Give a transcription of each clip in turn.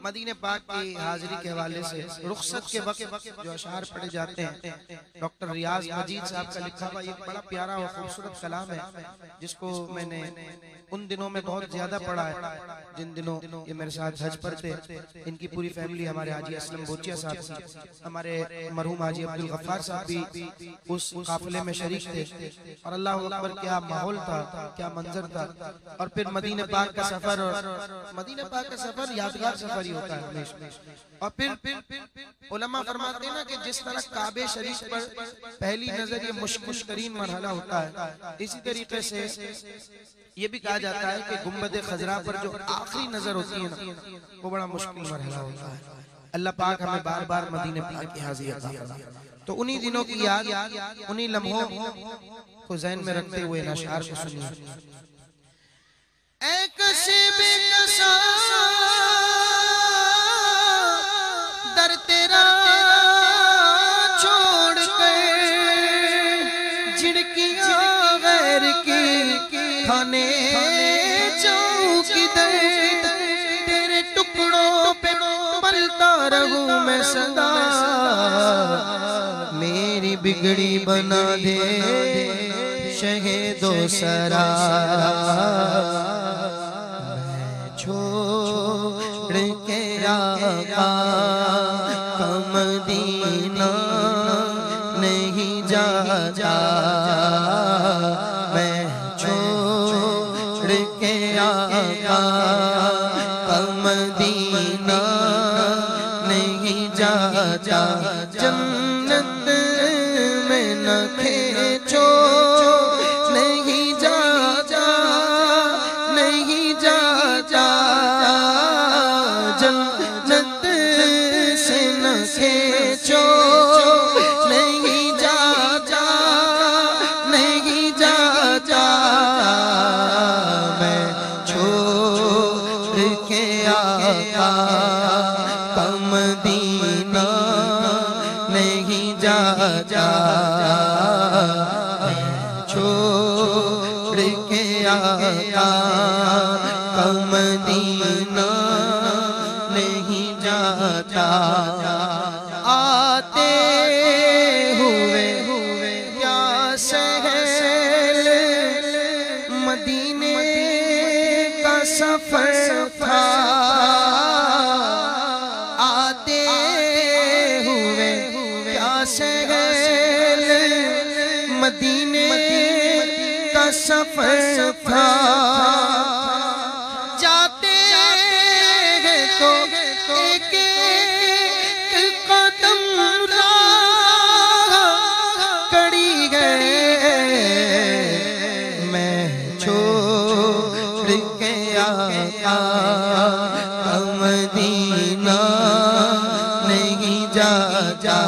مدینہ پاک کی حاضری کے حوالے سے رخصت کے وقت جو اشعار پڑھے جاتے ہیں، ڈاکٹر ریاض مجید صاحب کا لکھا ہوا یہ بڑا پیارا اور خوبصورت کلام ہے، جس کو میں نے ان دنوں میں بہت زیادہ پڑھا ہے جن دنوں یہ میرے ساتھ حج پر تھے۔ ان کی پوری فیملی، ہمارے حاجی اسلم بوچیا صاحب تھی، ہمارے مرحوم حاجی عبدالغفار صاحب بھی اس قافلے میں شریک تھے، اور اللہ اکبر کیا ماحول تھا، کیا منظر تھا۔ اور پھر مدینہ پاک کا سفر، اور مدینہ پاک کا سفر یادگار سفر ہی ہوتا ہے ہمیشہ۔ اور پھر علماء فرماتے ہیں نا کہ جس طرح کعبہ شریف پر پہلی نظر یہ مشکل ترین مرحلہ ہوتا ہے، اسی طریقے سے یہ بھی کہا جاتا ہے کہ گنبد خضرا پر جو آخری نظر ہوتی ہے نا، وہ بڑا مشکل مرحلہ ہوتا ہے۔ اللہ پاک ہمیں بار بار مدینہ پاک کی حاضری عطا فرمائے۔ تو انہی دنوں کی یاد، انہی لمحوں کو ذہن میں رکھتے ہوئے ان اشعار کو سنیے۔ اے کسی بھی کسا در تیرا چھوڑ کر، جھڑکیاں غیر کی کھانے جاؤں کدھر، تیرے ٹکڑوں پہ پلتا رہوں میں سدا، میری بگڑی بنا دے شہید و سرا، میں چھوڑ کے آقا کا مدینہ نہیں جاتا، میں چھوڑ کے آقا کا مدینہ نہیں جاتا، جنت میں نہ کھینچو نہیں جاتا، نہیں جاتا، جنت سے نہ کھینچو نہیں جاتا، نہیں جاتا، میں چھوڑ کے آقا کا مدینہ نہیں جاتا، میں چھوڑ کے آقا کا مدینہ نہیں جاتا، آتے ہوئے یا سہل مدینے کا سفر تھا، آتے ہوئے یا سہل مدینے کا سفر تھا، جاتے ہیں تو ایک ایک قدم راہ کڑی ہے، میں چھوڑ کے آقا کا مدینہ نہیں جاتا،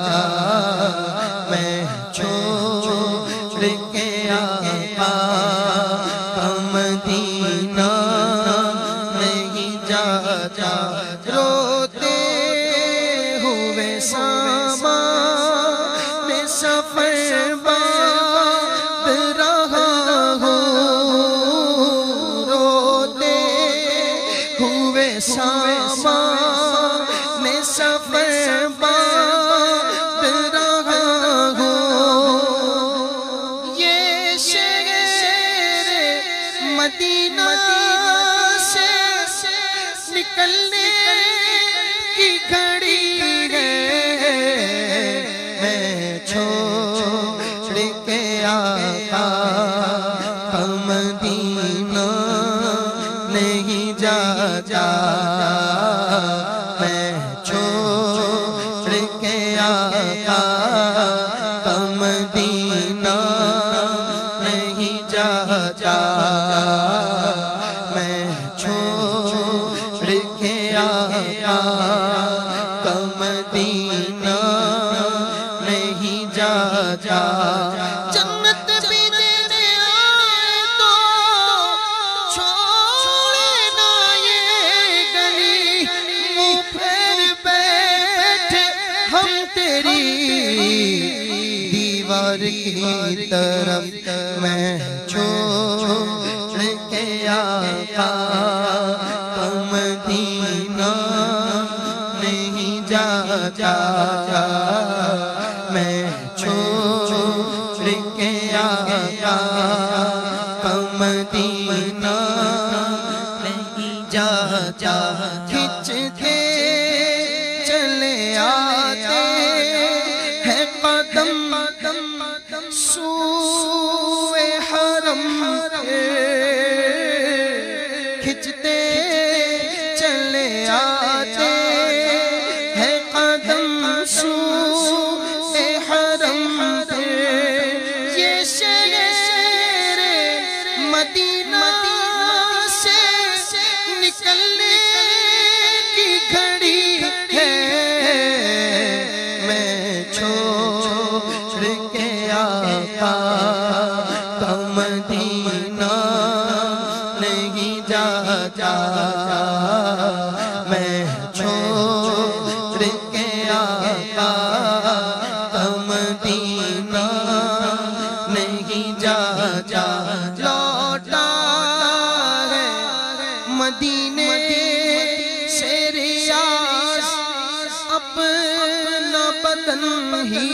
میں چھوڑ کے آقا کا مدینہ نہیں جاتا، روتے ہوئے سامان سفر باندھ رہا ہوں، روتے ہوئے سامان سفر باندھ رہا ہوں، یہ شہر مدینہ سے نکلنے کی گھڑی ہے، میں چھوڑ کے آقا کا مدینہ نہیں جاتا، میں چھوڑ کے آقا کا مدینہ نہیں جاتا، میں چھوڑ کے آقا کا مدینہ نہیں جاتا، جنت بھی دینے آئے تو چھوڑے نہ یہ گلی، منہ پھیر بیٹھے ہم تیری دیوار کی طرف، میں چھوڑ کے آقا کا مدینہ جاتا میں چھوڑ کے آیا مدینہ نہیں جاتا کھچ کے چلے آتے ہیں قدم سوئے حرم کھچتے چلے آتے ہیں قدم سوئے حرم یہ شہر مدینہ سے نکلنے کی گھڑی ہے میں چھوڑ کے آقا کا مدینہ نہیں جاتا میں چھوڑ کے آقا کا مدینہ نہیں جاتا لوٹا ہے مدینے سے ریاض اپنا بدن ہی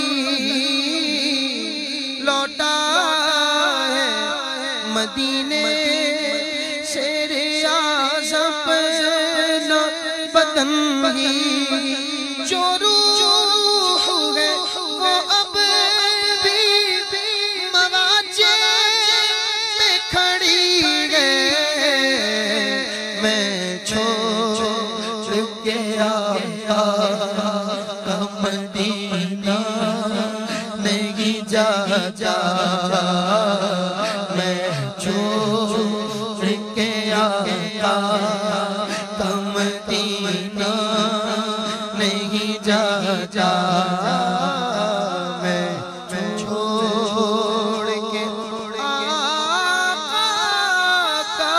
لوٹا ہے مدینے سے ریاض اپنا بدن ہی جو روح ہے وہ اب بھی مواجہ میں کھڑی ہے میں چھوڑ کے آقا کا مدینہ نہیں جاتا میں چھوڑ کے آقا کا مدینہ نہیں جاتا میں چھوڑ کے آقا کا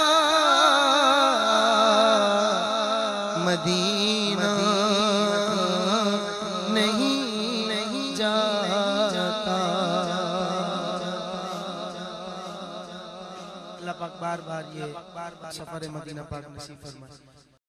مدینہ نہیں جاتا اللہ پاک بار بار یہ سفر مدینہ پاک نصیب فرمائے